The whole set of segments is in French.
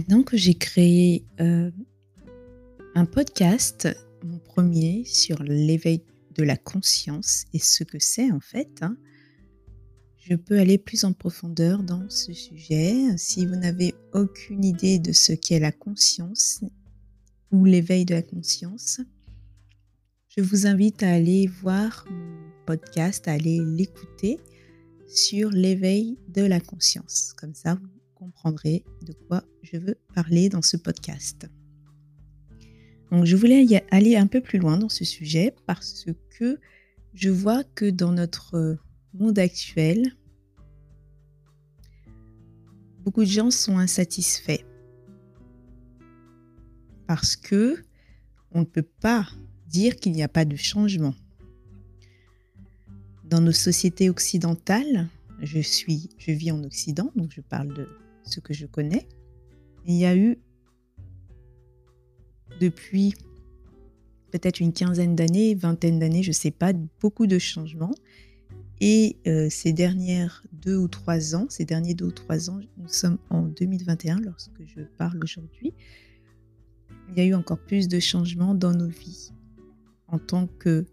Maintenant que j'ai créé, un podcast, mon premier sur l'éveil de la conscience et ce que c'est en fait, hein, je peux aller plus en profondeur dans ce sujet. Si vous n'avez aucune idée de ce qu'est la conscience ou l'éveil de la conscience, je vous invite à aller voir mon podcast, à aller l'écouter sur l'éveil de la conscience. Comme ça, vous comprendrez de quoi je veux parler dans ce podcast. Donc, je voulais aller un peu plus loin dans ce sujet parce que je vois que dans notre monde actuel, beaucoup de gens sont insatisfaits parce que on ne peut pas dire qu'il n'y a pas de changement. Dans nos sociétés occidentales, je vis en Occident, donc je parle de ce que je connais. Il y a eu depuis peut-être une quinzaine d'années, vingtaine d'années, je ne sais pas, beaucoup de changements. Et ces derniers 2 ou 3 ans, nous sommes en 2021 lorsque je parle aujourd'hui, il y a eu encore plus de changements dans nos vies en tant que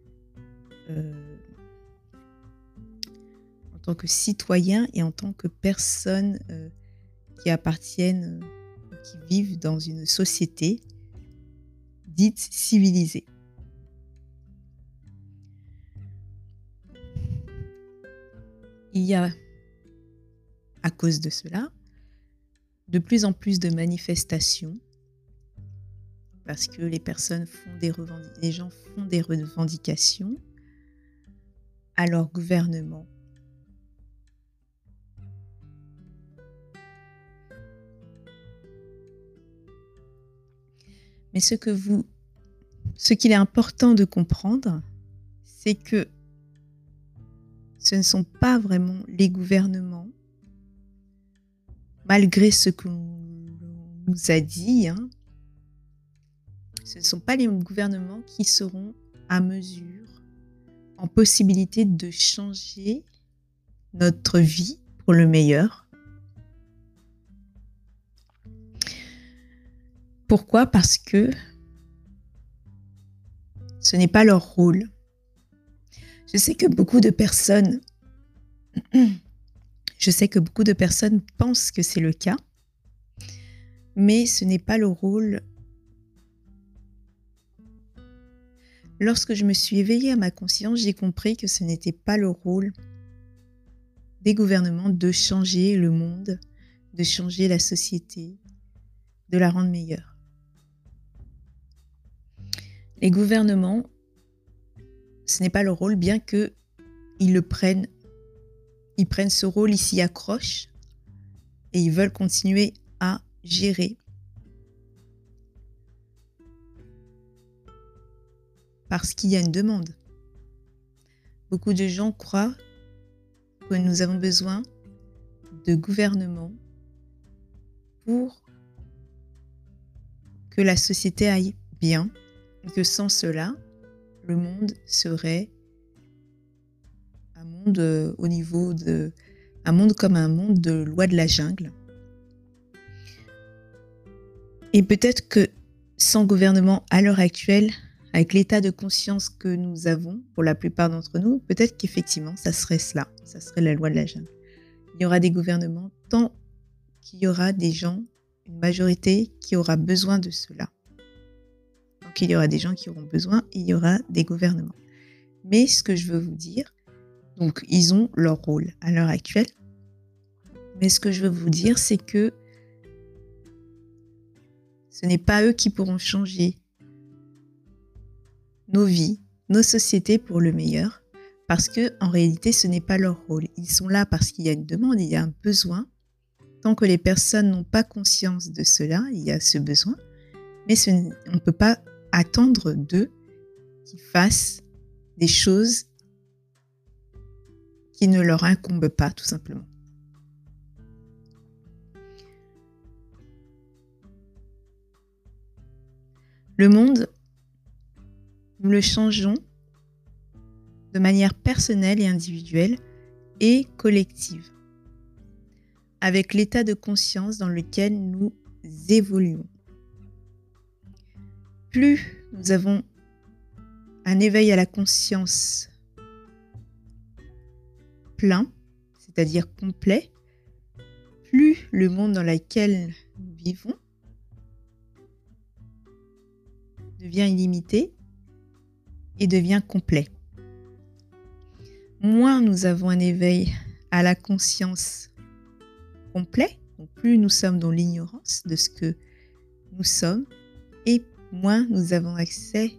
citoyens et en tant que personnes qui appartiennent, qui vivent dans une société dite civilisée. Il y a, à cause de cela, de plus en plus de manifestations parce que les gens font des revendications à leur gouvernement. Mais ce qu'il est important de comprendre, c'est que ce ne sont pas vraiment les gouvernements, malgré ce qu'on nous a dit, ce ne sont pas les gouvernements qui seront à mesure, en possibilité de changer notre vie pour le meilleur. Pourquoi ? Parce que ce n'est pas leur rôle. Je sais que beaucoup de personnes pensent que c'est le cas, mais ce n'est pas le rôle. Lorsque je me suis éveillée à ma conscience, j'ai compris que ce n'était pas le rôle des gouvernements de changer le monde, de changer la société, de la rendre meilleure. Les gouvernements, ce n'est pas leur rôle, bien qu'ils prennent ce rôle, ils s'y accrochent et ils veulent continuer à gérer. Parce qu'il y a une demande. Beaucoup de gens croient que nous avons besoin de gouvernements pour que la société aille bien, et que sans cela, le monde serait un monde comme un monde de loi de la jungle. Et peut-être que sans gouvernement à l'heure actuelle, avec l'état de conscience que nous avons pour la plupart d'entre nous, peut-être qu'effectivement, ça serait cela, ça serait la loi de la jungle. Il y aura des gouvernements tant qu'il y aura des gens, une majorité qui aura besoin de cela. Donc il y aura des gens qui auront besoin, il y aura des gouvernements. Mais ce que je veux vous dire, donc ils ont leur rôle à l'heure actuelle, mais ce que je veux vous dire, c'est que ce n'est pas eux qui pourront changer nos vies, nos sociétés pour le meilleur, parce que en réalité, ce n'est pas leur rôle. Ils sont là parce qu'il y a une demande, il y a un besoin. Tant que les personnes n'ont pas conscience de cela, il y a ce besoin, mais on ne peut pas attendre d'eux qu'ils fassent des choses qui ne leur incombent pas, tout simplement. Le monde, nous le changeons de manière personnelle et individuelle et collective, avec l'état de conscience dans lequel nous évoluons. Plus nous avons un éveil à la conscience plein, c'est-à-dire complet, plus le monde dans lequel nous vivons devient illimité et devient complet. Moins nous avons un éveil à la conscience complet, donc plus nous sommes dans l'ignorance de ce que nous sommes, et moins nous avons accès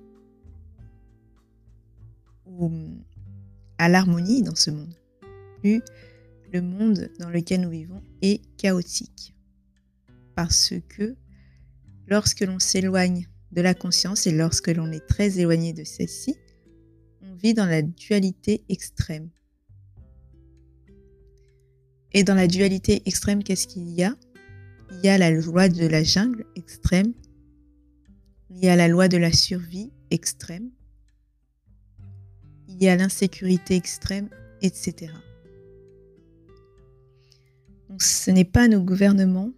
à l'harmonie dans ce monde. Plus le monde dans lequel nous vivons est chaotique. Parce que lorsque l'on s'éloigne de la conscience et lorsque l'on est très éloigné de celle-ci, on vit dans la dualité extrême. Et dans la dualité extrême, qu'est-ce qu'il y a ? Il y a la loi de la jungle extrême, il y a la loi de la survie extrême, il y a l'insécurité extrême, etc. Donc ce n'est pas nos gouvernements,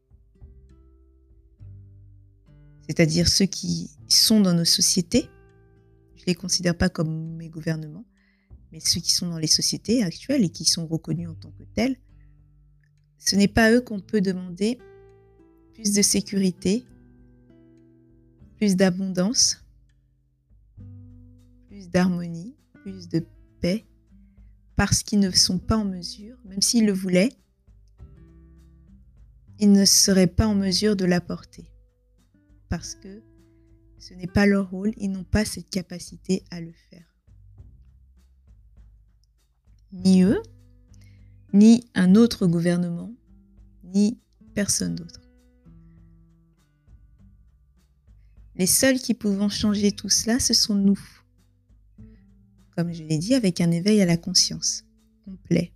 c'est-à-dire ceux qui sont dans nos sociétés, je ne les considère pas comme mes gouvernements, mais ceux qui sont dans les sociétés actuelles et qui sont reconnus en tant que tels, ce n'est pas à eux qu'on peut demander plus de sécurité, plus d'abondance, plus d'harmonie, plus de paix, parce qu'ils ne sont pas en mesure, même s'ils le voulaient, ils ne seraient pas en mesure de l'apporter. Parce que ce n'est pas leur rôle, ils n'ont pas cette capacité à le faire. Ni eux, ni un autre gouvernement, ni personne d'autre. Les seuls qui pouvons changer tout cela, ce sont nous. Comme je l'ai dit, avec un éveil à la conscience complet.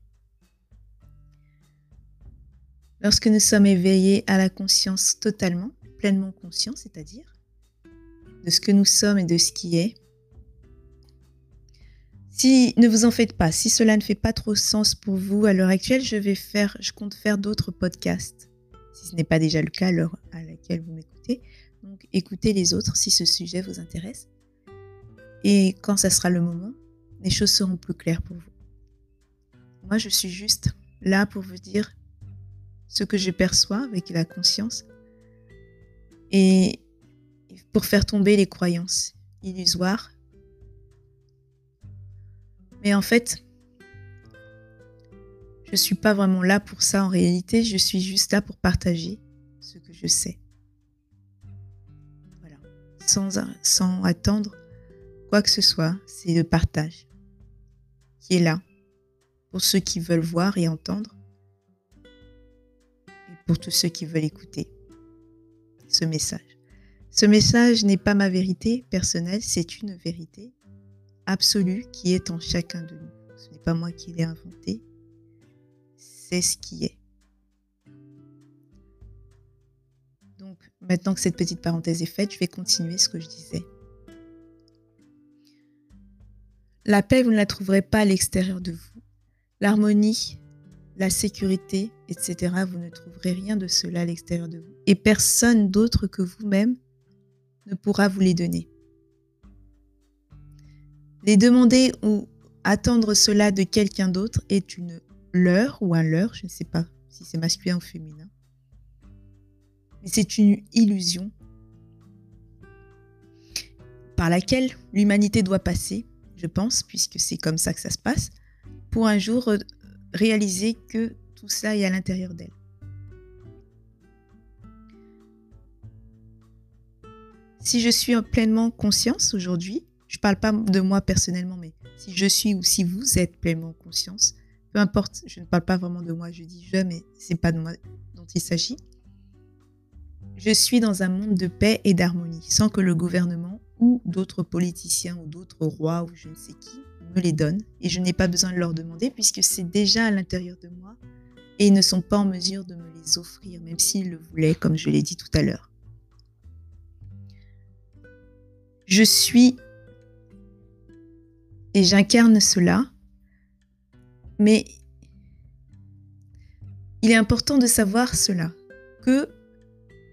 Lorsque nous sommes éveillés à la conscience totalement, pleinement conscients, c'est-à-dire de ce que nous sommes et de ce qui est, si, ne vous en faites pas, si cela ne fait pas trop sens pour vous à l'heure actuelle, je compte faire d'autres podcasts, si ce n'est pas déjà le cas à l'heure à laquelle vous m'écoutez. Donc écoutez les autres si ce sujet vous intéresse. Et quand ça sera le moment, les choses seront plus claires pour vous. Moi, je suis juste là pour vous dire ce que je perçois avec la conscience et pour faire tomber les croyances illusoires. Mais en fait, je ne suis pas vraiment là pour ça en réalité, je suis juste là pour partager ce que je sais. Voilà, sans attendre quoi que ce soit, c'est le partage qui est là pour ceux qui veulent voir et entendre et pour tous ceux qui veulent écouter ce message. Ce message n'est pas ma vérité personnelle, c'est une vérité absolue qui est en chacun de nous. Ce n'est pas moi qui l'ai inventé, c'est ce qui est. Donc, maintenant que cette petite parenthèse est faite, je vais continuer ce que je disais. La paix, vous ne la trouverez pas à l'extérieur de vous. L'harmonie, la sécurité, etc., vous ne trouverez rien de cela à l'extérieur de vous. Et personne d'autre que vous-même ne pourra vous les donner. Les demander ou attendre cela de quelqu'un d'autre est une leurre ou un leurre, je ne sais pas si c'est masculin ou féminin. Mais c'est une illusion par laquelle l'humanité doit passer, je pense, puisque c'est comme ça que ça se passe, pour un jour réaliser que tout ça est à l'intérieur d'elle. Si je suis en pleinement conscience aujourd'hui, je ne parle pas de moi personnellement, mais si je suis ou si vous êtes pleinement conscience, peu importe, je ne parle pas vraiment de moi, je dis je, mais ce n'est pas de moi dont il s'agit. Je suis dans un monde de paix et d'harmonie, sans que le gouvernement ou d'autres politiciens ou d'autres rois ou je ne sais qui me les donnent. Et je n'ai pas besoin de leur demander puisque c'est déjà à l'intérieur de moi et ils ne sont pas en mesure de me les offrir, même s'ils le voulaient, comme je l'ai dit tout à l'heure. Je suis et j'incarne cela, mais il est important de savoir cela, que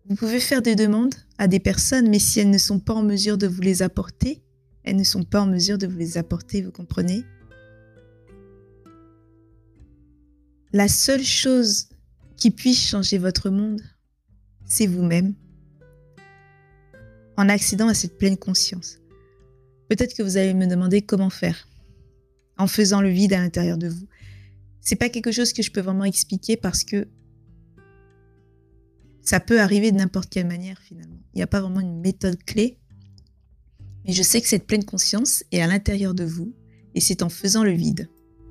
Vous pouvez faire des demandes à des personnes, mais si elles ne sont pas en mesure de vous les apporter, elles ne sont pas en mesure de vous les apporter, vous comprenez? La seule chose qui puisse changer votre monde, c'est vous-même, en accédant à cette pleine conscience. Peut-être que vous allez me demander comment faire, en faisant le vide à l'intérieur de vous. C'est pas quelque chose que je peux vraiment expliquer parce que ça peut arriver de n'importe quelle manière finalement. Il n'y a pas vraiment une méthode clé, mais je sais que cette pleine conscience est à l'intérieur de vous et c'est en faisant le vide.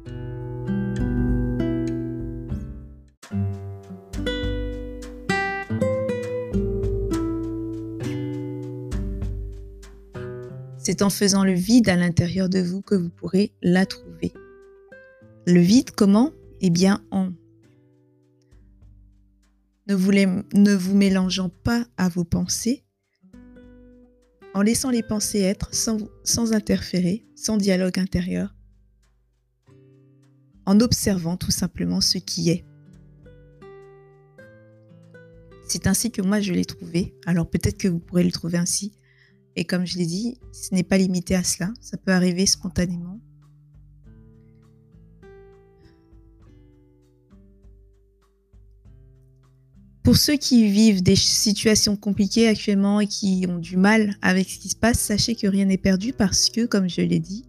C'est en faisant le vide à l'intérieur de vous que vous pourrez la trouver. Le vide, comment? Eh bien, en ne vous mélangeant pas à vos pensées, en laissant les pensées être sans interférer, sans dialogue intérieur, en observant tout simplement ce qui est. C'est ainsi que moi je l'ai trouvé, alors peut-être que vous pourrez le trouver ainsi. Et comme je l'ai dit, ce n'est pas limité à cela, ça peut arriver spontanément. Pour ceux qui vivent des situations compliquées actuellement et qui ont du mal avec ce qui se passe, sachez que rien n'est perdu parce que, comme je l'ai dit,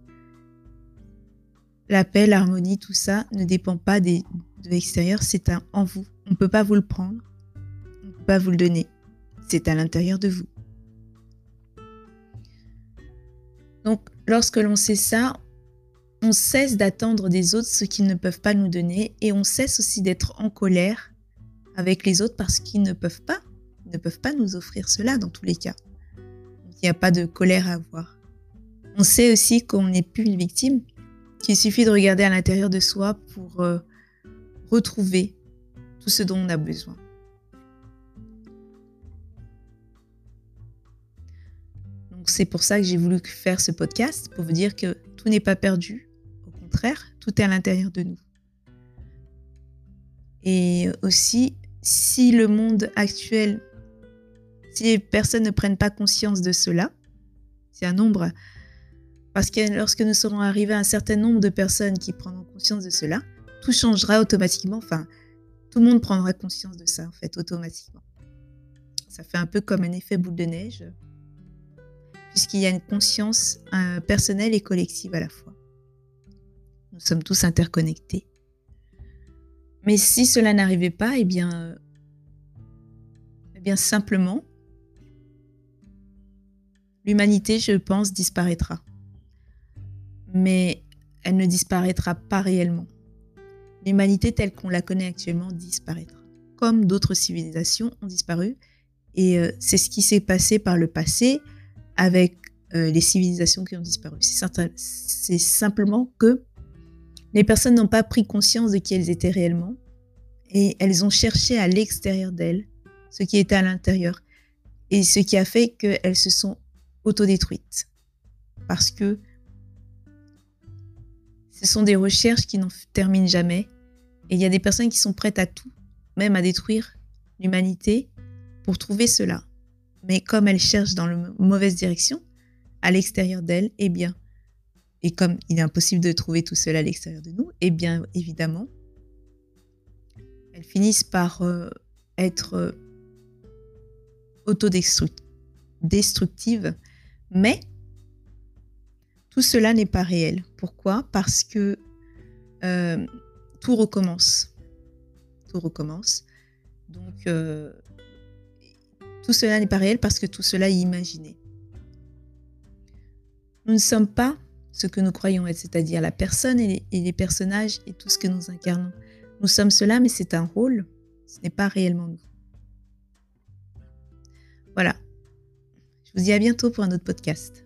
la paix, l'harmonie, tout ça ne dépend pas de l'extérieur, c'est en vous. On ne peut pas vous le prendre, on ne peut pas vous le donner. C'est à l'intérieur de vous. Donc, lorsque l'on sait ça, on cesse d'attendre des autres ce qu'ils ne peuvent pas nous donner et on cesse aussi d'être en colère avec les autres parce qu'ils ne peuvent pas nous offrir cela dans tous les cas. Donc, il n'y a pas de colère à avoir. On sait aussi qu'on n'est plus une victime, qu'il suffit de regarder à l'intérieur de soi pour retrouver tout ce dont on a besoin. Donc c'est pour ça que j'ai voulu faire ce podcast, pour vous dire que tout n'est pas perdu. Au contraire, tout est à l'intérieur de nous. Et aussi, si le monde actuel, si les personnes ne prennent pas conscience de cela, c'est un nombre, parce que lorsque nous serons arrivés à un certain nombre de personnes qui prendront conscience de cela, tout changera automatiquement, enfin, tout le monde prendra conscience de ça, en fait, automatiquement. Ça fait un peu comme un effet boule de neige, puisqu'il y a une conscience personnelle et collective à la fois. Nous sommes tous interconnectés. Mais si cela n'arrivait pas, eh bien simplement, l'humanité, je pense, disparaîtra. Mais elle ne disparaîtra pas réellement. L'humanité telle qu'on la connaît actuellement disparaîtra. Comme d'autres civilisations ont disparu. Et c'est ce qui s'est passé par le passé avec les civilisations qui ont disparu. C'est simplement que les personnes n'ont pas pris conscience de qui elles étaient réellement et elles ont cherché à l'extérieur d'elles ce qui était à l'intérieur et ce qui a fait qu'elles se sont autodétruites parce que ce sont des recherches qui n'en terminent jamais et il y a des personnes qui sont prêtes à tout, même à détruire l'humanité pour trouver cela. Mais comme elles cherchent dans la mauvaise direction, à l'extérieur d'elles, eh bien, et comme il est impossible de trouver tout cela à l'extérieur de nous, eh bien, évidemment, elles finissent par être autodestructives, mais tout cela n'est pas réel. Pourquoi? Parce que tout recommence. Tout recommence. Donc, tout cela n'est pas réel parce que tout cela est imaginé. Nous ne sommes pas ce que nous croyons être, c'est-à-dire la personne et les personnages et tout ce que nous incarnons. Nous sommes cela, mais c'est un rôle, ce n'est pas réellement nous. Voilà. Je vous dis à bientôt pour un autre podcast.